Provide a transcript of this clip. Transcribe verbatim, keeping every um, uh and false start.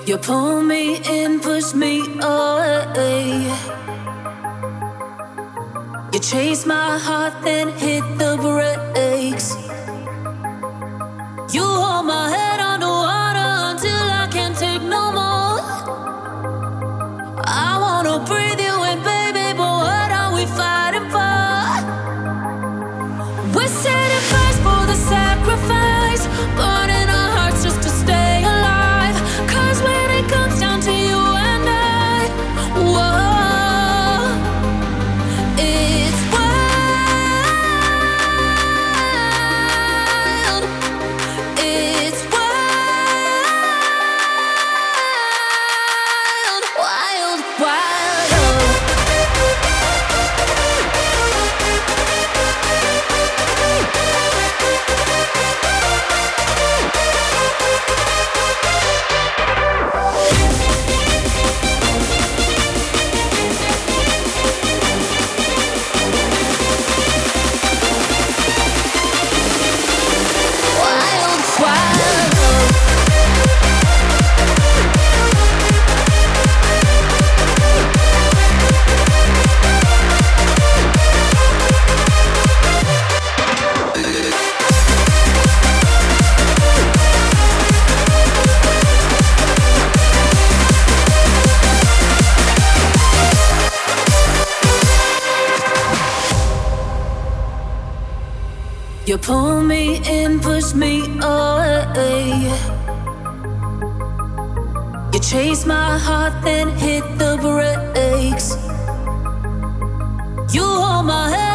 You pull me in, push me away. You chase my heart, then hit the brakes. You hold my head underwater until I can't take no more. I wanna breathe you in, baby, but what are we fighting for? We're setting fires for the sacrifice, burning our hearts just to stay alive. Cause when it comes down to you and I, whoa, it's wild. It's wild, wild, wild. Wild, wild. You pull me in, push me away. You chase my heart, then hit the brakes. You hold my head